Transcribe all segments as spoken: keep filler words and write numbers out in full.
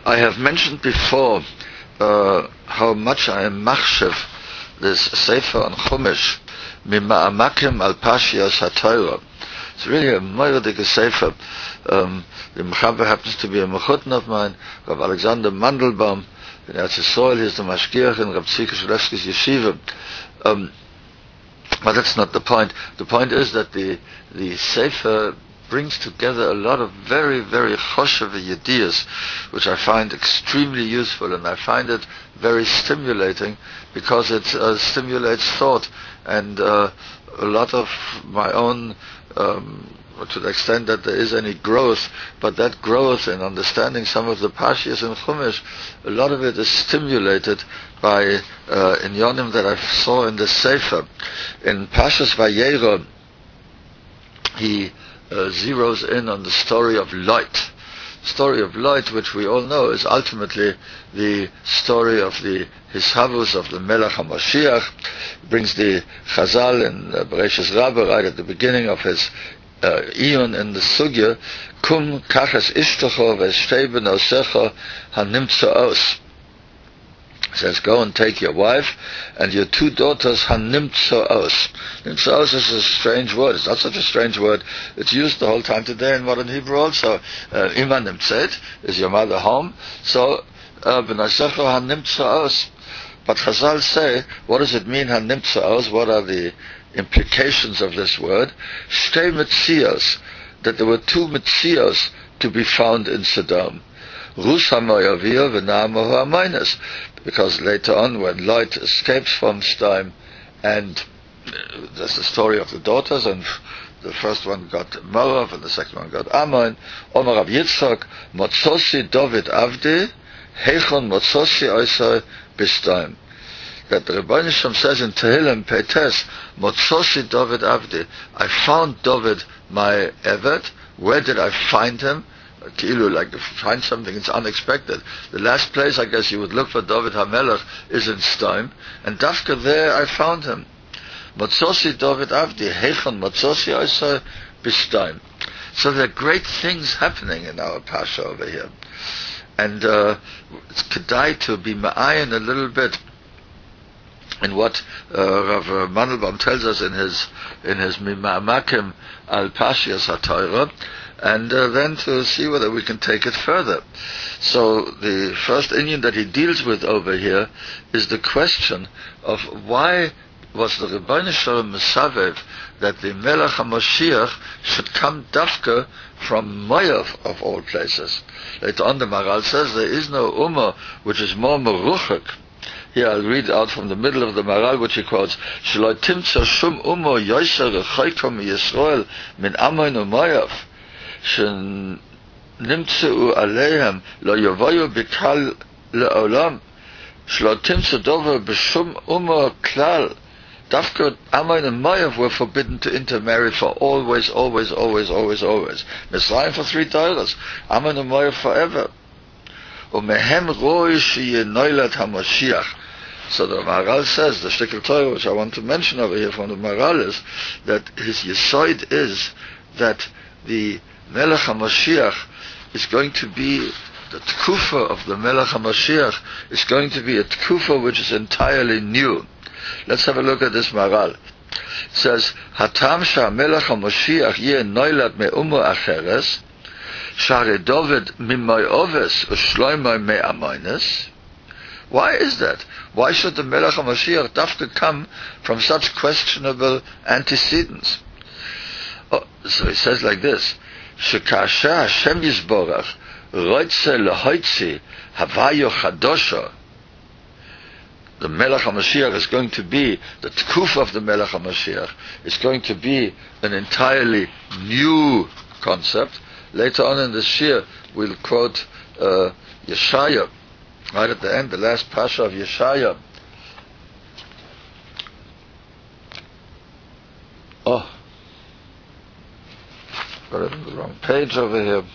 I have mentioned before uh, how much I am machshev this Sefer on Chumash, Mima'amakim al Pashiyas HaTorah. It's really a moirdige Sefer. Um, the Mechaber happens to be a Mechutton of mine, Rav Alexander Mandelbaum, in Eretz Yisrael. He is the Mashgiach in Rav Tzika Shulevsky's yeshiva. Um, but that's not the point. The point is that the the Sefer brings together a lot of very, very choshev yediyas, which I find extremely useful, and I find it very stimulating because it uh, stimulates thought and uh, a lot of my own, um, to the extent that there is any growth, but that growth in understanding some of the Pashiyas in Chumash, a lot of it is stimulated by uh, inyonim that I saw in the Sefer. In Pashas Vayera, he Uh, zeroes in on the story of Lot. Story of Lot, which we all know, is ultimately the story of the Hishavus of the Melech HaMashiach. Brings the Chazal in uh, Bereshis Rabbah right at the beginning of his uh, Eon in the Sugya, Kum kaches ishtacho v'shtei b'nosecha hanimtza os. Says, go and take your wife and your two daughters, hanimtzaos. Nimtzaos is a strange word. It's not such a strange word. It's used the whole time today in modern Hebrew also. Ima nimtzet, is your mother home? So, b'nasecha hanimtzaos. But Chazal say, what does it mean, hanimtzaos? What are the implications of this word? Shtei mitzios, that there were two mitzios to be found in Sodom. Rus ha-moyavir v'na'amo ha-aminas. Because later on, when Lot escapes from Sodom, and uh, there's the story of the daughters, and the first one got Moav, and the second one got Ammon. Omar Rav Yitzchak, Motzosi David Avdi, Heichon Motzosi Oisai Bistam. That the Rebbeinu Shem says in Tehillim Peites, Motzosi David Avdi, I found David my Eved. Where did I find him? Kilu, like to find something, it's unexpected. The last place I guess you would look for David HaMelech is in Sodom, and Dafka there I found him. Motzosi David Avdi, Heichon Motzosi Oisai Bistam. So there are great things happening in our Pasha over here. And uh, it's kedai to be ma'ayin a little bit in what uh, Rav Mandelbaum tells us in his in his Mima'amakim al Pashiyas HaTorah, and uh, then to see whether we can take it further. So the first inyan that he deals with over here is the question of why was the Rebbeinu Shalom Mesavev that the Melech HaMashiach should come dafka from Moav of all places. Later on the Maral says there is no Ummah which is more meruchak. Here I'll read out from the middle of the Maral, which he quotes, Shelo timtza shum Ummah yoser rechoka miYisrael min Ammon u'Moav שנמצאו עליהם לא יבואו בקהל לעולם שלא תמצא דבר בשום אומה כלל. דווקא Ammon and Moav were forbidden to intermarry for always, always, always, always, always. Mitzrayim for three dollars, Ammon and Moav forever. ומהם רואי שיהיה נולד המשיח. So the Maral says, the Shtickl Torah, which I want to mention over here from the Maral, is that his yisoid is that the Melech HaMashiach is going to be, the Tkufa of the Melech HaMashiach is going to be a Tkufa which is entirely new. Let's have a look at this Maral. It says, Hatam Shah Melech HaMashiach yeh noilad me'umo acheres, Share David mimay oves u'shloimay me'amoines. Why is that? Why should the Melech HaMashiach dafka come from such questionable antecedents? Oh, so he says like this, Shekasha Hashem Yisborach Roitze Lehoitzi Havayo Chadosha. The Melech HaMashiach is going to be, the Tkuf of the Melech HaMashiach is going to be an entirely new concept. Later on in the Shir, we'll quote uh, Yeshaya, right at the end, the last Pasha of Yeshaya. Oh, got it on the wrong page over here.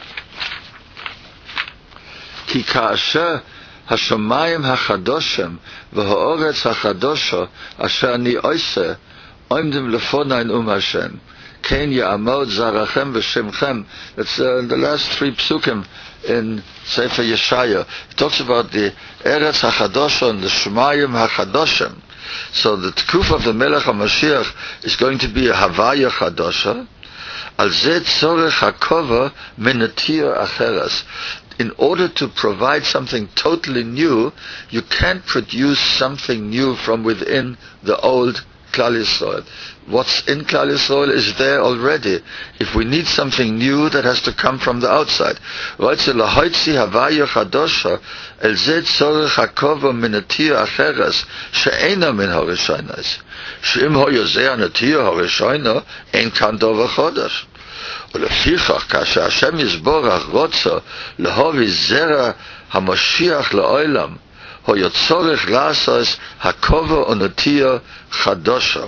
Ki ka'asher hashamayim hachadoshem v'ha'oretz hachadosha asher ani oiseh oimdim lefonayin um Hashem V'chein ya'amod zarachem v'shemchem. That's uh, the last three psukim in Sefer Yeshaya. It talks about the Eretz HaChadosha and the Shemayim HaChadoshim. So the Tkuf of the Melech HaMashiach is going to be a Havaya Chadosha. Al zeh tzorech hakova menatir acheres. In order to provide something totally new, you can't produce something new from within the old Klal Yisrael. What's in Klal Yisrael is there already. If we need something new, that has to come from the outside. Lahoitzi havaya chadosha el zeh tzorech hakova menatir acheres she'ena min harishaynos. She'im hoyozeh anatir harishayno ein kan dover chodesh. ולפיכך כאשר השם יזבורך רוצה להביא זרע המשיח לעולם, הוא צורך לעשות הכובע ונטייה חדשה.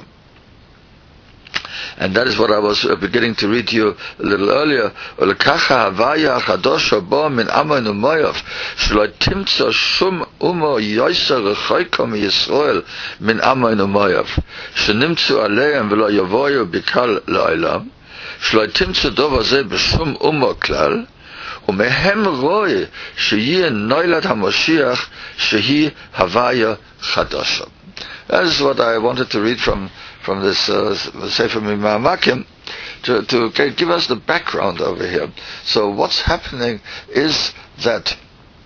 And that is what I was beginning to read to you a little earlier. ולככה הוויה החדשה בו מן עמנו מויב, שלא תמצא שום אומה יויסר רחוקה מישראל מן עמנו מויב, שנמצאו עליהם ולא יבואו בקל לעולם. שלא תמצא דבר זה בשום אומה כלל, ומהם רואה שיהיה נולד המשיח שהיא הוויה חדשה. That is what I wanted to read from from this uh, Sefer Mima'amakim, to, to give us the background over here. So what's happening is that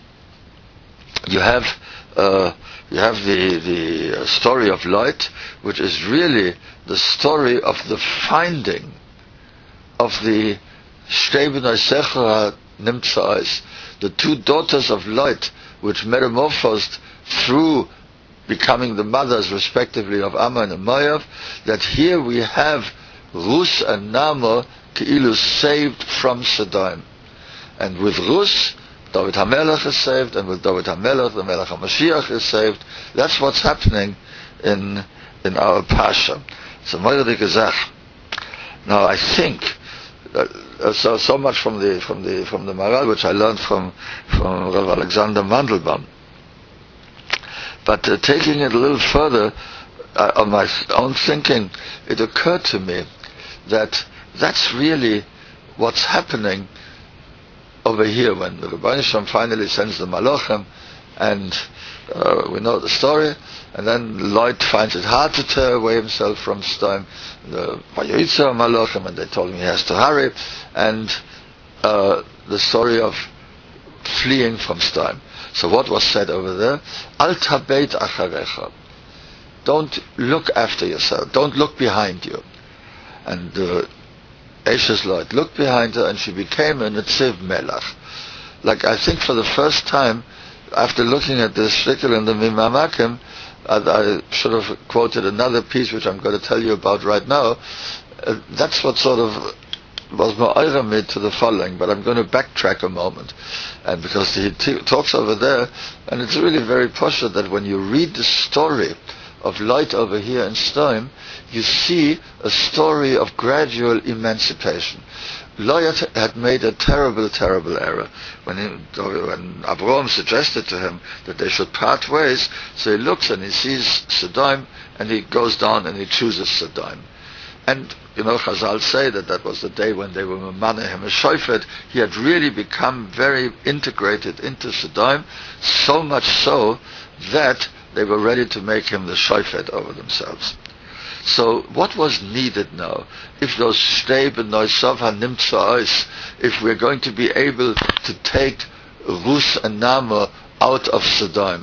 you have uh, you have the the story of Lot, which is really the story of the finding of the Shtei Bnei Secher HaNimtza'os, the two daughters of Lot, which metamorphosed through becoming the mothers respectively of Ammon and Moav, that here we have Rus and Nama Keilu saved from Sodom. And with Rus, David HaMelech is saved, and with David HaMelech, the Melech HaMashiach is saved. That's what's happening in in our Pasha. It's a moedige Zach. Now I think uh, so so much from the from the from the Maral, which I learned from from Rav Alexander Mandelbaum. But uh, taking it a little further, uh, on my own thinking, it occurred to me that that's really what's happening over here when the Rebbeinu Shalom finally sends the Malachim, and uh, we know the story, and then Lot finds it hard to tear away himself from Sodom. The Vayoyitza Malachim, and they told him he has to hurry, and uh, the story of fleeing from Sodom. So what was said over there? Al tabeit acharecha. Don't look after yourself. Don't look behind you. And uh, Eshes Lot looked behind her, and she became a Netziv Melech. Like, I think for the first time, after looking at this shtickle in the Mima'amakim, I, I should have quoted another piece which I'm going to tell you about right now. Uh, that's what sort of was ma'ayramid to the following, but I'm going to backtrack a moment. And because he t- talks over there, and it's really very posh that when you read the story of Lot over here in Sodom, you see a story of gradual emancipation. Lot had made a terrible, terrible error. When, he, when Abraham suggested to him that they should part ways, so he looks and he sees Sodom, and he goes down and he chooses Sodom. And, you know, Chazal say that that was the day when they were Memaneh him a Shofet. He had really become very integrated into Sodom, so much so that they were ready to make him the Shofet over themselves. So what was needed now? If those Shtei Bnei HaNimtza'os, if we're going to be able to take Rus and Nama out of Sodom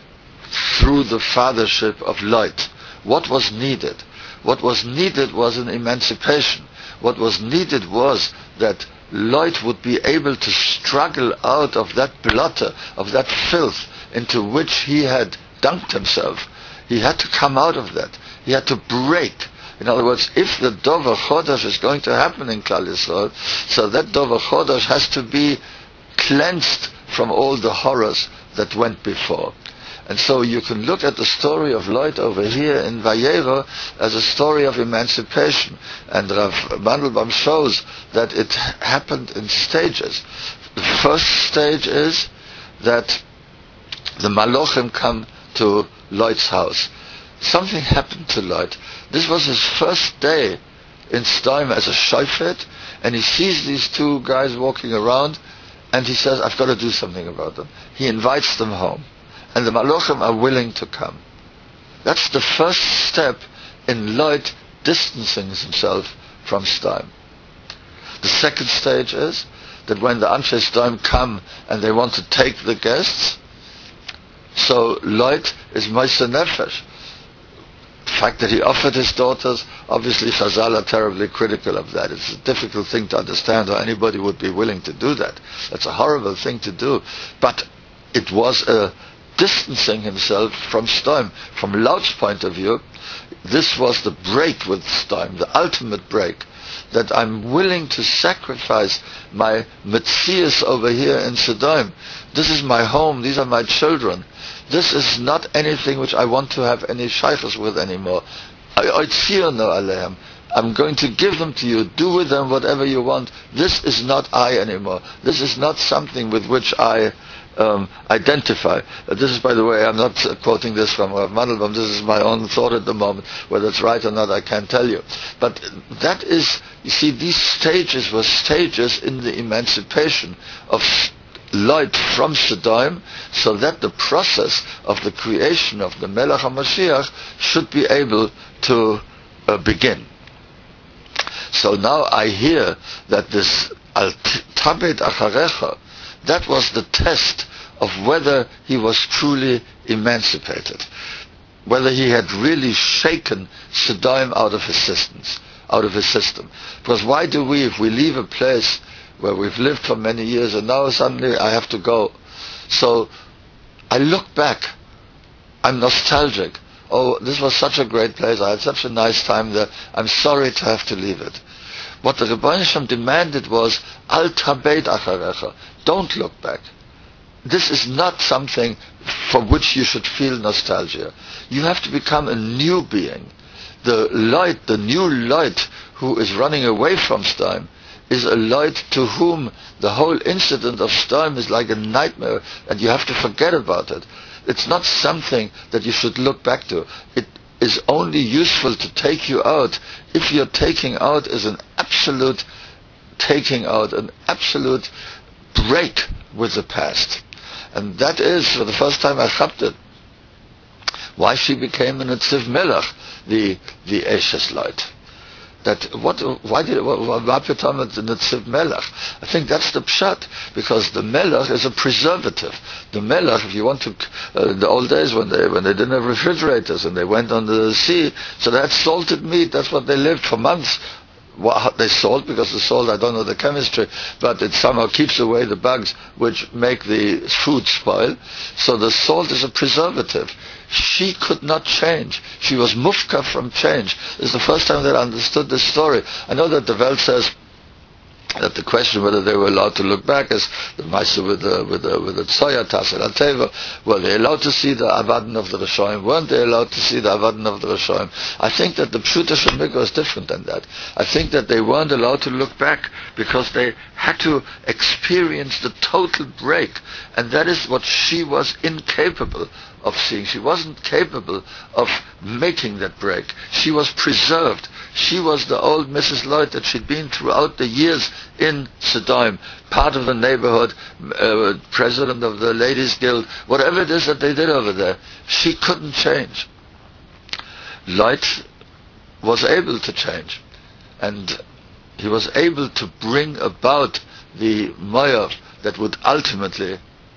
through the fathership of Lot, what was needed? What was needed was an emancipation. What was needed was that Lot would be able to struggle out of that blotter, of that filth into which he had dunked himself. He had to come out of that. He had to break. In other words, if the Dover Chodesh is going to happen in Klal Yisrael, so that Dover Chodesh has to be cleansed from all the horrors that went before. And so you can look at the story of Lot over here in Vayera as a story of emancipation. And Rav Mandelbaum shows that it happened in stages. The first stage is that the Malachim come to Lot's house. Something happened to Lot. This was his first day in Sdoim as a shofet, and he sees these two guys walking around, and he says, I've got to do something about them. He invites them home, and the Malachim are willing to come. That's the first step in Lot distancing himself from Sdoim. The second stage is that when the Anshe Sdoim come and they want to take the guests, so Lot is Meiser Nefesh. The fact that he offered his daughters, obviously Chazal are terribly critical of that. It's a difficult thing to understand how anybody would be willing to do that. That's a horrible thing to do. But it was a distancing himself from Sdoim. From Lot's point of view, this was the break with Sdoim, the ultimate break. That I'm willing to sacrifice my Metzias over here in Sodom. This is my home, these are my children. This is not anything which I want to have any shaykhs with anymore. I'm going to give them to you, do with them whatever you want. This is not I anymore. This is not something with which I Um, identify. Uh, this is, by the way, I'm not uh, quoting this from Rav Mandelbaum. This is my own thought at the moment. Whether it's right or not, I can't tell you. But that is, you see, these stages were stages in the emancipation of Lot from Sodom, so that the process of the creation of the Melech HaMashiach should be able to uh, begin. So now I hear that this Al Tabed Acharecha, that was the test of whether he was truly emancipated, whether he had really shaken Sodom out of his systems, out of his system. Because why do we, if we leave a place where we've lived for many years and now suddenly I have to go? So I look back, I'm nostalgic. Oh, this was such a great place, I had such a nice time there, I'm sorry to have to leave it. What the Rebbeinu Shem demanded was, Al Tabeit Acharecha, don't look back. This is not something for which you should feel nostalgia. You have to become a new being. The light, the new light who is running away from Sdoim, is a light to whom the whole incident of Sdoim is like a nightmare, and you have to forget about it. It's not something that you should look back to. It is only useful to take you out if your taking out is an absolute taking out, an absolute break with the past. And that is, for the first time I chapped it, why she became a Netziv Melech, the the Eshes light. That what? Why did what become the Netziv Melech? I think that's the pshat, because the Melech is a preservative. The Melech, if you want to, uh, in the old days when they when they didn't have refrigerators and they went on the sea, so they had salted meat. That's what they lived for months. What, they salt, because the salt, I don't know the chemistry, but it somehow keeps away the bugs which make the food spoil. So the salt is a preservative. She could not change. She was mufka from change. It's the first time that I understood this story. I know that the Welt says that the question whether they were allowed to look back is the Meister with the with the with the Tzoya Tasser Al Teva. Were they allowed to see the Avadim of the Rishonim? Weren't they allowed to see the Avadim of the Rishonim? I think that the Pshuta Shemikah is different than that. I think that they weren't allowed to look back because they had to experience the total break, and that is what she was incapable of seeing. She wasn't capable of making that break. She was preserved. She was the old Missus Lloyd that she'd been throughout the years in Sodom, part of the neighborhood, uh, president of the Ladies Guild, whatever it is that they did over there. She couldn't change. Lloyd was able to change, and he was able to bring about the Maya that would ultimately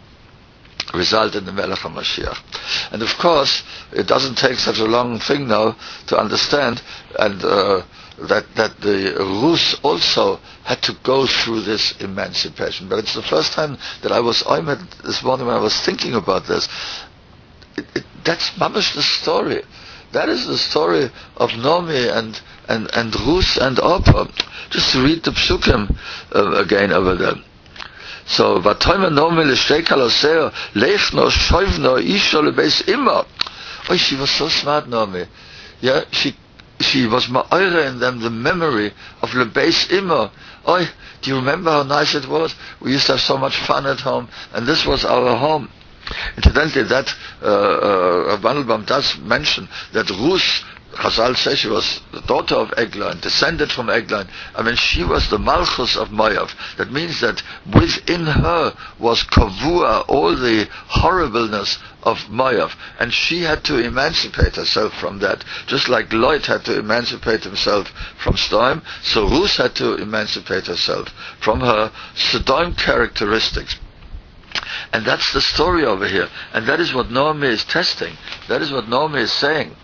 result in the Melech HaMashiach. And of course, it doesn't take such a long thing now to understand, and uh, that that the Rus also had to go through this emancipation. But it's the first time that I was oimed this morning when I was thinking about this. It, it, that's mamash the story. That is the story of Nomi and and and Rus and Orpah. Just to read the psukim uh, again over there. So, vatoyma Nomi l'shtei kaloseo lechno shoivno isho lebeis ima. Oh, she was so smart, Nomi. Yeah, she she was ma'oira in them the memory of lebeis ima. Oh, do you remember how nice it was? We used to have so much fun at home, and this was our home. Incidentally, that uh, uh, Mandelbaum does mention that Rus Chazal says she was the daughter of Eglon, descended from Eglon. I mean, she was the Malchus of Moav. That means that within her was kavua, all the horribleness of Moav, and she had to emancipate herself from that, just like Lot had to emancipate himself from Sodom. So Ruth had to emancipate herself from her Sodom characteristics. And that's the story over here, and that is what Naomi is testing. That is what Naomi is saying.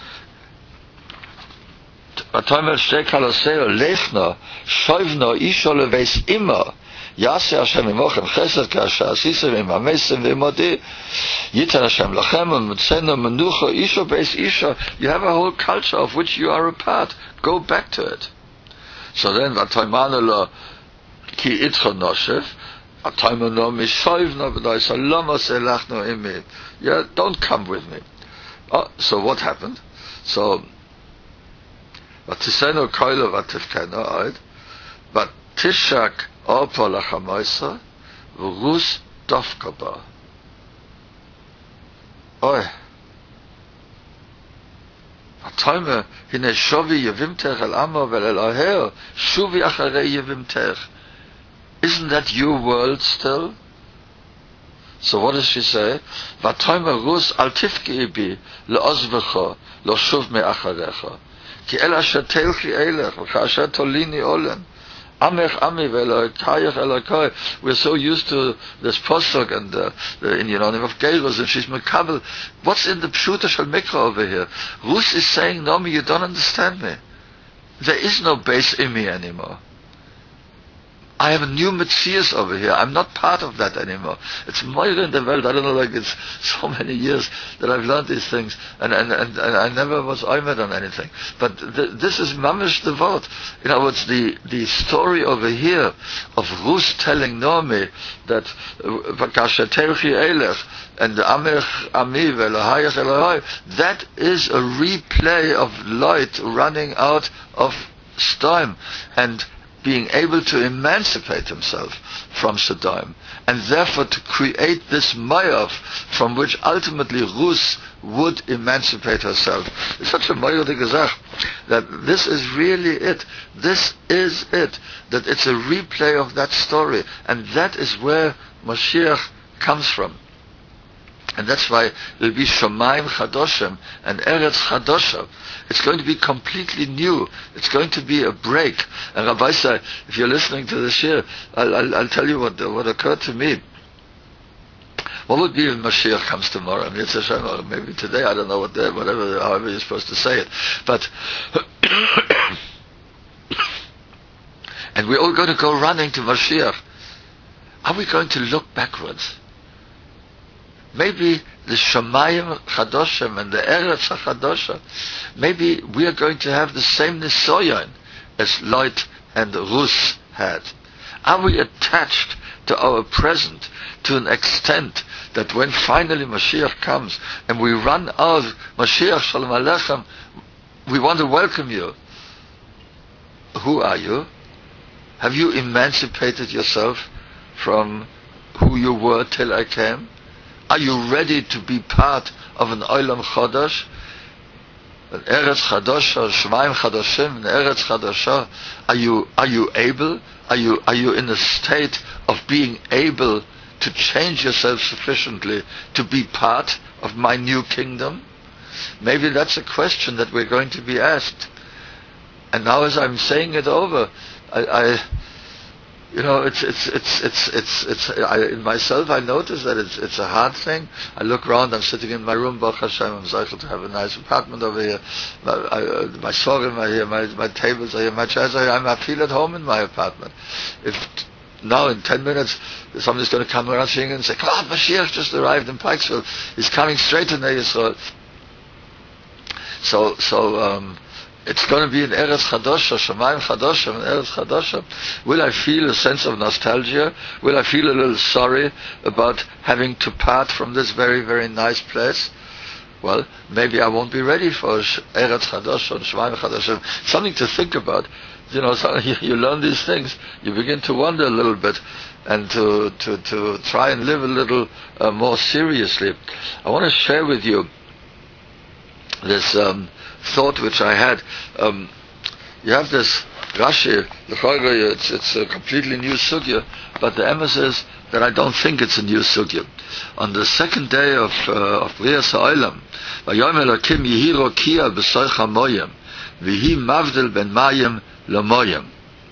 Atomer shtek haloseo lechno shoivno isho leveis ima yaseh Hashem imochem chesed kasher asisem imamesem v'imodi yitar Hashem lachem u'mutzeno menucha isho beis isho. You have a whole culture of which you are a part. Go back to it. So then atoimanu lo ki itcho noshev atoimanu no mishoivno v'doisa lama selachno imi. Yeah, don't come with me. Oh, so what happened? So but tiseno koilo vatifkeno oid, but tishak orpo lachamoisa v'rus dofkaba. Oy. Atoime hine shovi yevimtech el amo vel el oher shuvi acharei yevimtech. Isn't that your world still? So what does she say? Vatoime rus al tifki ibi le'ozvecha lo shuv me acharecha. Ki el asher telchi elech, v'chasher tolini olen. Amech ami ve'elokayach elokai. We're so used to this posuk and uh, the in the name of Geirus, and she's mekabel. What's in the pshuta shel mikra over here? Ruth is saying, Naomi, you don't understand me. There is no base in me anymore. I have a new Metzias over here. I'm not part of that anymore. It's more in the world. I don't know, like it's so many years that I've learned these things, and and, and, and I never was oimed on anything. But th- this is mamish the word. In other words, the, the story over here of Ruth telling Naomi that Vakasha Terchi Elech and Amech Ami Velohayach Elohai, that is a replay of light running out of Sodom and being able to emancipate himself from Sodom, and therefore to create this Moav from which ultimately Ruth would emancipate herself. It's such a moyerdige Gesach that this is really it. This is it. That it's a replay of that story, and that is where Mashiach comes from. And that's why it will be Shomayim Chadoshim and Eretz Chadosha. It's going to be completely new. It's going to be a break. And Rabbi said, if you're listening to this here, I'll, I'll, I'll tell you what what occurred to me. What would be if Mashiach comes tomorrow? I mean, it's a shame, or maybe today, I don't know what, the, whatever, however you're supposed to say it. But, and we're all going to go running to Mashiach. Are we going to look backwards? Maybe the Shamayim Chadoshim and the Eretz Chadosha, maybe we are going to have the same Nisoyon as Lot and Ruth had. Are we attached to our present to an extent that when finally Mashiach comes and we run out, Mashiach Shalom Aleichem, we want to welcome you. Who are you? Have you emancipated yourself from who you were till I came? Are you ready to be part of an Olam Chodosh? An Eretz Chadosha, Shemaim Chadoshim, an Eretz Chadosha? Are you, are you able? Are you, are you in a state of being able to change yourself sufficiently to be part of my new kingdom? Maybe that's a question that we're going to be asked. And now as I'm saying it over, I, I You know, it's it's it's it's it's it's. I, in myself, I notice that it's it's a hard thing. I look around. I'm sitting in my room. Baruch Hashem, I'm able to have a nice apartment over here. My I, uh, my sorim are here. My my tables are here. My chairs are here. I'm, I feel at home in my apartment. If now in ten minutes somebody's going to come around singing and say, "Oh, Mashiach just arrived in Pikesville. He's coming straight to Nei Yisrael." So so. um It's going to be an Eretz Chadosha, Shamayim Chadosha, an Eretz Chadosha. Will I feel a sense of nostalgia? Will I feel a little sorry about having to part from this very, very nice place? Well, maybe I won't be ready for Eretz Chadosha and Shamayim Chadosha. Something to think about. You know, so you, you learn these things, you begin to wonder a little bit, and to to, to try and live a little uh, more seriously. I want to share with you this um, thought which I had. Um, you have this Rashi, it's, it's a completely new sugya, but the emes is that I don't think it's a new sugya. On the second day of uh, of Brias Ha'olam, Vayom Elokim Yehi Rokia B'soich HaMoyim, V'hi Mavdil Ben Mayim L'Moyim.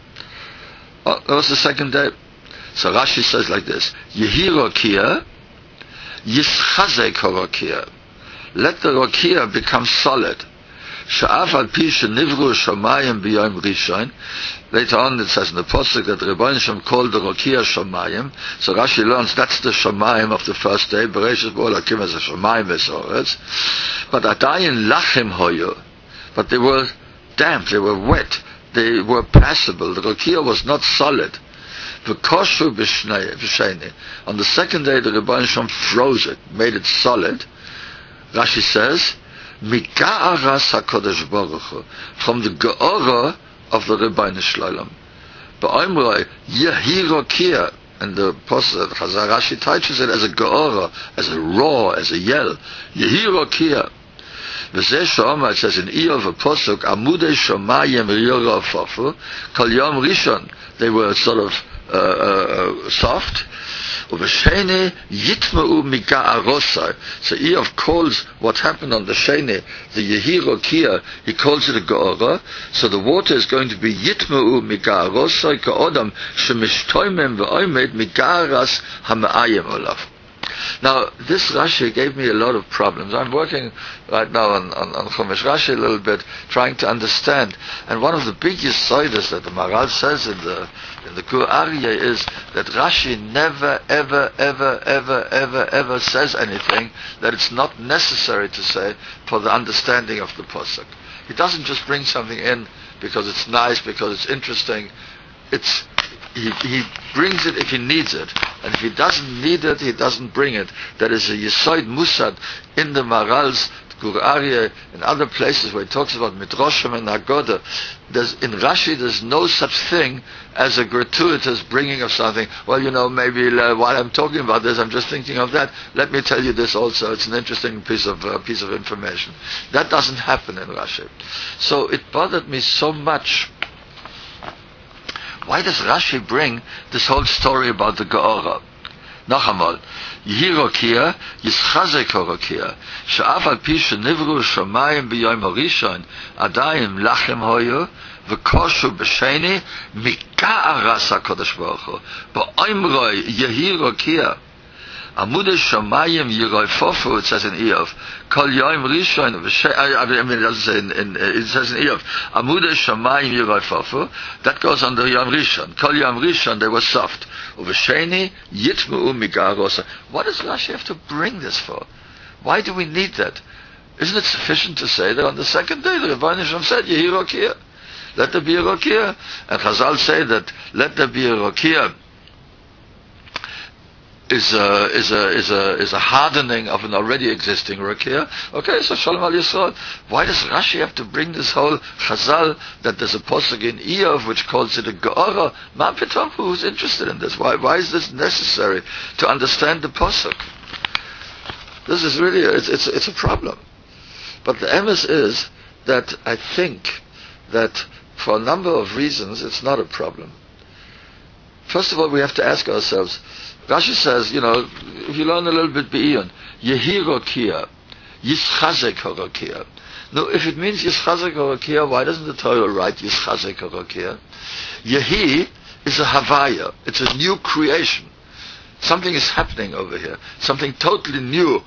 Oh, that was the second day. So Rashi says like this: Yehi Rokia, Yischazek HaRokia. Let the Rokia become solid. Sha'af al pi shenivru shamayim b'yom rishon. Later on it says in the Pasuk that Rebbeinu Shem called the Rokia shamayim. So Rashi learns that's the shamayim of the first day. Bereshis bo Elokim as a shamayim v'soretz. But adayin lachim hoyu. But they were damp, they were wet, they were passable. The Rokia was not solid. V'koshu b'sheni. On the second day the Rebbeinu Shem froze it, made it solid. Rashi says, Mika'aras HaKadosh Baruch Hu, from the Ge'ora of the Rebbeinu Shlalem. Ba'omroi, Yehi Rokia, and the Pasuk, Rashi teaches it as a Ge'ora, as a roar, as a yell. Yehi Rokia. V'zeh Shoma, it says in Iyov, a Pasuk, Amudei Shomayim Riyora Afafu, Kol Yom Rishon, they were sort of uh, uh, soft. Uveshene yitma'u mika'arosai. So Iyov calls what happened on the Shene, the Yehi Rokia, he calls it a Ge'ora. So the water is going to be yitma'u mika'arosai ka'odam shemishtoimem v'oimed mika'aras hama'ayim olav. Now, this Rashi gave me a lot of problems. I'm working right now on, on, on Chumash Rashi a little bit, trying to understand. And one of the biggest yisodos that the Maharal says in the in the Gur Aryeh is that Rashi never, ever, ever, ever, ever, ever says anything that it's not necessary to say for the understanding of the Pasuk. He doesn't just bring something in because it's nice, because it's interesting. It's He, he brings it if he needs it, and if he doesn't need it, he doesn't bring it. There is a Yesod Musad in the Maharal's Gur Aryeh, in other places where he talks about Midrashim and Haggadah. There's, in Rashi, there's no such thing as a gratuitous bringing of something. Well, you know, maybe uh, while I'm talking about this, I'm just thinking of that. Let me tell you this also. It's an interesting piece of uh, piece of information. That doesn't happen in Rashi. So it bothered me so much. Why does Rashi bring this whole story about the Ge'ora? Noch einmal, Yehi Rokia, Yischazek HaRokia, She'af al pi shenivru shamayim b'yom harishon, adayim lachem hoyu, v'koshu b'sheni, mika'aras HaKadosh Baruch Hu, ba'omroi Yehi Rokia, Amudei Shamayim Yiroifofu, it says in Iyov. Kol Yom Rishon, I mean, it doesn't say in, in, it says in Iyov. Amudei Shamayim Yiroifofu, that goes under Yom Rishon. Kol Yom Rishon, they were soft. Uvesheni Yitmeu Migarosa. What does Rashi have to bring this for? Why do we need that? Isn't it sufficient to say that on the second day the Rebbeinu Shem said, Yehi Rokia? Let there be a Rokia. And Chazal say that, let there be a Rokia. Is a is a is a is a hardening of an already existing Rokia. Okay, so Shalom Al Yisrael. Why does Rashi have to bring this whole Chazal that there's a pasuk in Iyov which calls it a Ge'ora? Man Pitom, who's interested in this? Why why is this necessary to understand the pasuk? This is really a, it's it's it's a problem. But the emes is that I think that for a number of reasons it's not a problem. First of all, we have to ask ourselves. Rashi says, you know, if you learn a little bit Be'iyun, Yehi Rokia, Yischazek HaRokia. Now, if it means Yischazek HaRokia, why doesn't the Torah write Yischazek HaRokia? Yehi is a Havaya. It's a new creation. Something is happening over here. Something totally new.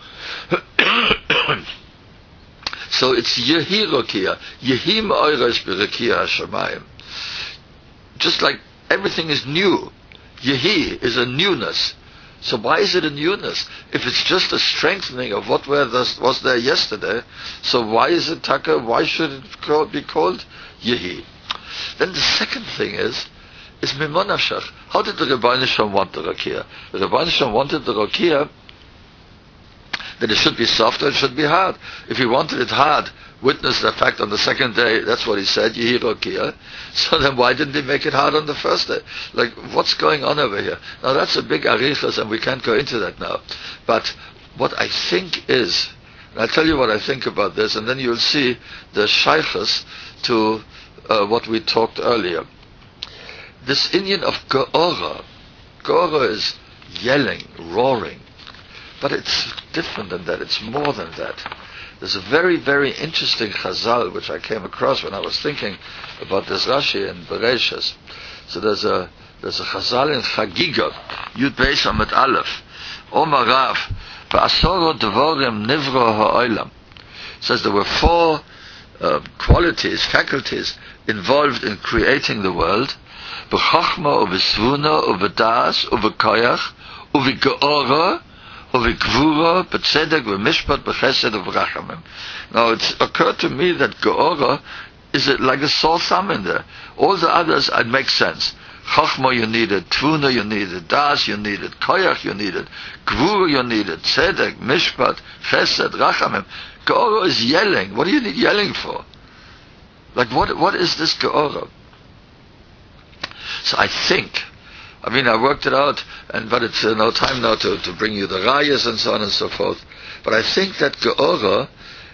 So it's Yehi Rokia. Yehi Ma'oros B'Rokia HaShamayim. Just like everything is new. Yehi is a newness. So why is it a newness? If it's just a strengthening of what was there yesterday, so why is it Taka? Why should it be called Yehi? Then the second thing is, is Mimonashach. How did the Rebbeinu Shem want the Rokia? The Rebbeinu Shem wanted the Rokia that it should be soft or it should be hard. If he wanted it hard, witness the fact on the second day, that's what he said, Yehi Rokia. So then why didn't he make it hard on the first day? Like, what's going on over here? Now that's a big arichas and we can't go into that now. But what I think is, And I'll tell you what I think about this, and then you'll see the shaykhus to uh, what we talked earlier. This Indian of Ge'ora, Ge'ora is yelling, roaring, but it's different than that, it's more than that. There's a very, very interesting chazal which I came across when I was thinking about this Rashi in Bereshis. So there's a there's a chazal in Chagiga, Yud Beis Amud Aleph, Omar Rav, V'asoro Devorim Nivro Ha'olam. Says there were four uh, qualities, faculties involved in creating the world: B'chochma, u'v'svuna, u'v'das, u'v'koyach, u'v'ge'ora, u'v'gvura, b'tzedek, u'mishpat, b'chesed, u'v'rachamim. Now it's occurred to me that ge'ora is it like a sore thumb in there. All the others, it makes sense. Chochma you needed, Tvuna you needed, Das you needed, Koyach you needed, Gvura you needed, Tzedek, Mishpat, Chesed, Rachamim. Ge'ora is yelling. What do you need yelling for? Like what? What is this Ge'ora? So I think, I mean I worked it out, and but it's uh, no time now to, to bring you the rayas and so on and so forth. But I think that Ge'ora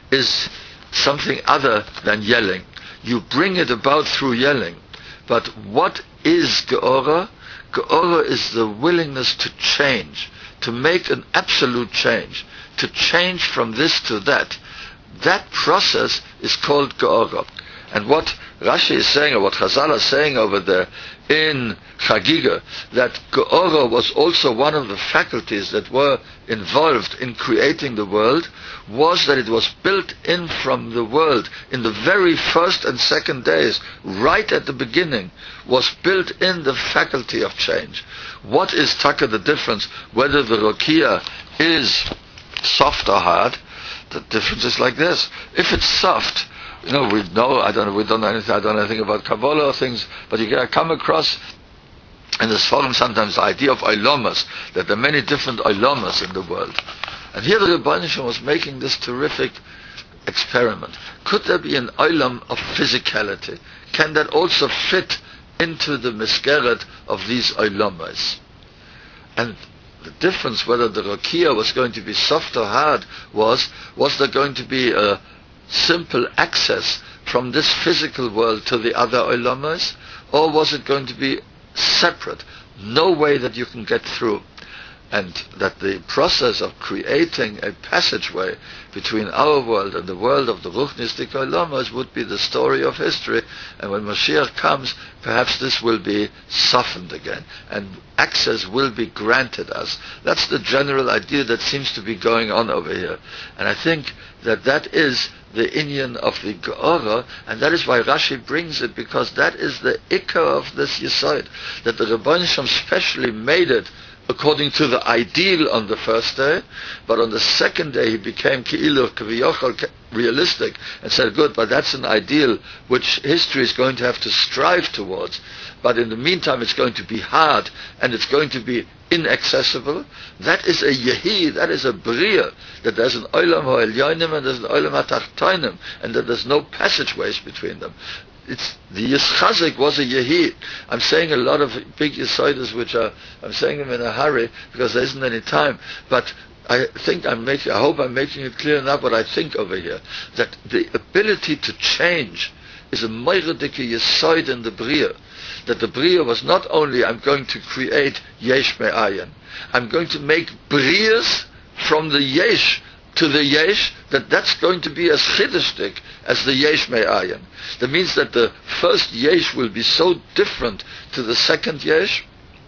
is something other than yelling. You bring it about through yelling. But what is Ge'ora? Ge'ora is the willingness to change, to make an absolute change, to change from this to that. That process is called Ge'ora. And what Rashi is saying, or what Chazal is saying over there in Chagiga, that Ge'ora was also one of the faculties that were involved in creating the world, was that it was built in from the world in the very first and second days, right at the beginning, was built in the faculty of change. What is taka the difference, whether the Rokia is soft or hard? The difference is like this. If it's soft, you know, we know, I don't know, we don't know anything, I don't know anything about Kabbalah or things, but you can come across in this forum sometimes the idea of Oilamas, that there are many different Oilamas in the world. And here the Rebbeinu Shalom was making this terrific experiment. Could there be an Oilam of physicality? Can that also fit into the Miskeret of these Oilamas? And the difference, whether the Rokia was going to be soft or hard, was, was there going to be a simple access from this physical world to the other Olamas, or was it going to be separate? No way that you can get through. And that the process of creating a passageway between our world and the world of the Ruchnistic Olamas would be the story of history, and when Mashiach comes, perhaps this will be softened again, and access will be granted us. That's the general idea that seems to be going on over here. And I think that that is the inyan of the Ge'ora, and that is why Rashi brings it, because that is the ikar of this Yesod, that the Rebbeinu Shalom specially made it according to the ideal on the first day, but on the second day he became Ki'ilu K'viyochel realistic and said, good, but that's an ideal which history is going to have to strive towards, but in the meantime it's going to be hard and it's going to be inaccessible. That is a Yehi, that is a Bria, that there's an Olam HaElyonim and there's an Olam HaTachtonim, and that there's no passageways between them. It's, the Yischazik was a Yehi. I'm saying a lot of big Yesodas which are, I'm saying them in a hurry because there isn't any time, but I think I'm making, I hope I'm making it clear enough what I think over here, that the ability to change is a Meiradike Yesod in the Bria. That the Bria was not only, I'm going to create Yesh Me'ayin, I'm going to make Brias from the Yesh to the Yesh, that that's going to be as chiddushdik as the Yesh Me'ayin. That means that the first Yesh will be so different to the second Yesh.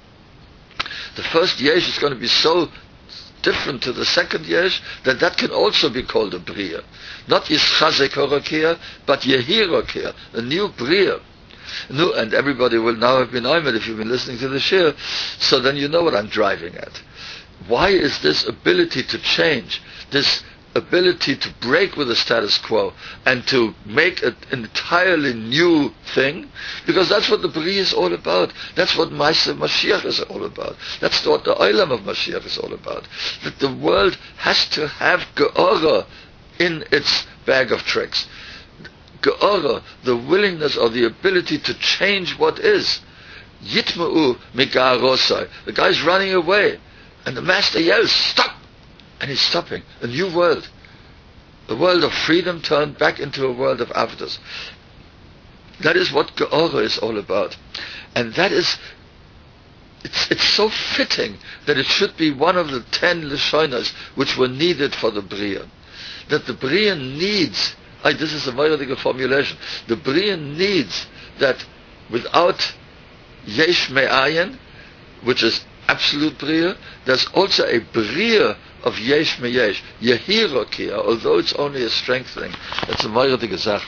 The first Yesh is going to be so different to the second Yesh, that that can also be called a Bria. Not Yischazik Horokia, but Yehi Rokia, a new Bria. No, and everybody will now have been oimed if you've been listening to the shir, so then you know what I'm driving at. Why is this ability to change, this ability to break with the status quo and to make an entirely new thing? Because that's what the Bria is all about. That's what Maaseh Mashiach is all about. That's what the Olam of Mashiach is all about. That the world has to have Ge'ora in its bag of tricks. Ge'ora, the willingness or the ability to change what is. Yitma'u Mika'arosai. The guy's running away, and the master yells, stop! And he's stopping. A new world. a world of freedom turned back into a world of avdus. That is what Georah is all about. And that is, it's, it's so fitting that it should be one of the ten Lashonos which were needed for the Bria. That the Bria needs, I, this is a very formulation, the Bria needs that without Yesh Me'ayin, which is absolute Bria, there's also a Bria of Yesh Me'yesh, Yehirakia, although it's only a strengthening. That's a very Gesach.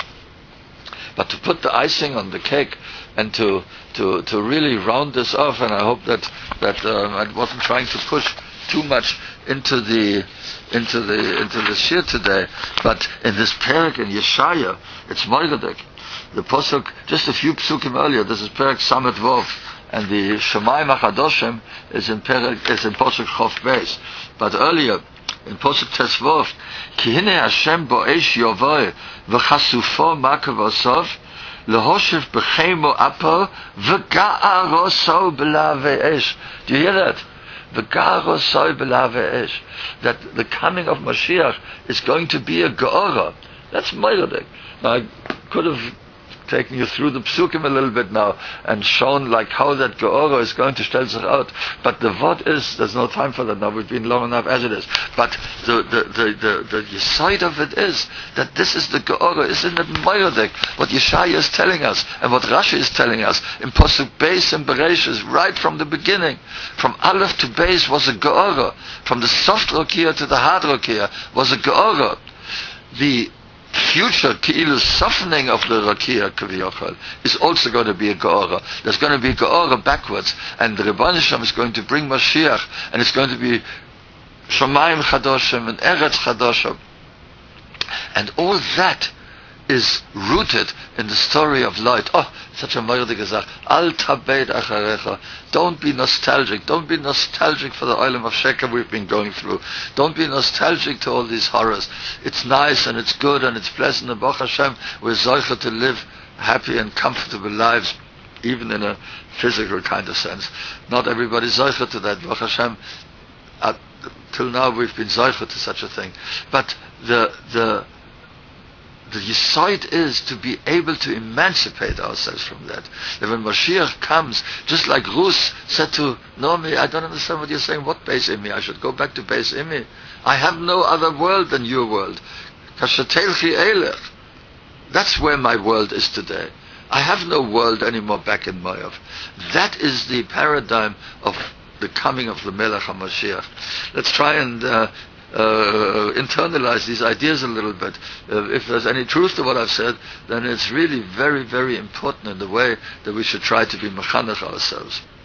But to put the icing on the cake and to to to really round this off, and I hope that that um, I wasn't trying to push too much into the into the into the shir today, but in this parak in Yeshaya, it's Moiradik. The pasuk just a few psukim earlier. This is parak Samet Vov, and the Shemayim Achadoshim is in parak is in pasuk Chof Beis. But earlier in pasuk Tesvov, Ki hine Hashem bo'esh yovoy v'chasufo makavosov lehoshev b'chemo apel v'ga'aroso b'lave esh. Do you hear that? V'ga'aroso b'lave esh. That the coming of Mashiach is going to be a Georah. That's Moiradik. Now I could have taken you through the psukim a little bit now and shown like how that Georah is going to stell sich out. But the what is, there's no time for that now, we've been long enough as it is. But the the the the, the side of it is that this is the Georah, isn't it Moiradik? What Yeshaya is telling us and what Rashi is telling us in Pasuk Beis and Bereish is right from the beginning. From Aleph to Beis was a Georah. From the soft Rokia to the hard Rokia was a Georah. The future Ki'ilu softening of the Rakia Kaviyachal is also going to be a Georah. There's going to be a Georah backwards, and the Rebbeinu Shem is going to bring Mashiach, and it's going to be Shamayim Chadoshim and Eretz Chadoshim. And all that is rooted in the story of light. Oh, such a Moiradik Gezach. Al Tabeit Acharecha. Don't be nostalgic. Don't be nostalgic for the Olam of Sheker we've been going through. Don't be nostalgic to all these horrors. It's nice and it's good and it's pleasant. And Baruch Hashem, we're zoicha to live happy and comfortable lives, even in a physical kind of sense. Not everybody's zoicha to that. Baruch Hashem, uh, till now we've been zoicha to such a thing. But the the The yisoid is to be able to emancipate ourselves from that. That when Mashiach comes, just like Rus said to Naomi, I don't understand what you're saying, what Beis Imi? I should go back to Beis Imi. I have no other world than your world. Kashateilchi Eilech. That's where my world is today. I have no world anymore back in Moav. That is the paradigm of the coming of the Melech HaMashiach. Let's try and uh, Uh, internalize these ideas a little bit. Uh, if there's any truth to what I've said, then it's really very, very important in the way that we should try to be mechanech ourselves.